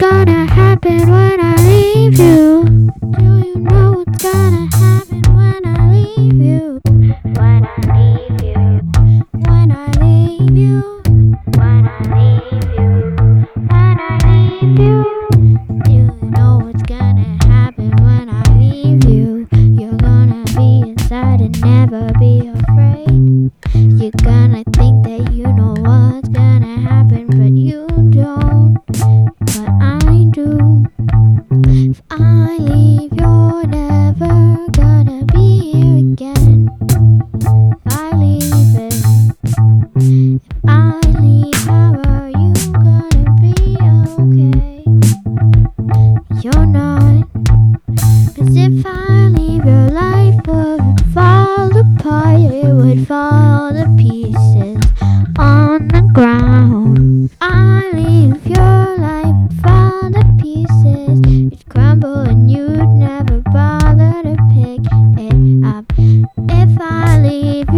gonna happen when I leave you? Do you know what's gonna happen when I leave you? When I leave you. When I leave you. When I leave you. When I leave you. Do you know what's gonna happen when I leave you? You're gonna be inside and never be afraid. You're gonna think that you know what's gonna happen, but you don't. But I do. If I leave, you're never gonna be here again. If I leave it, if I leave, how are you gonna be okay? You're not. 'Cause if I leave, your life would fall apart. It would fall to pieces on the ground. If I leave, your life would fall to pieces. It'd crumble and you'd never bother to pick it up. If I leave,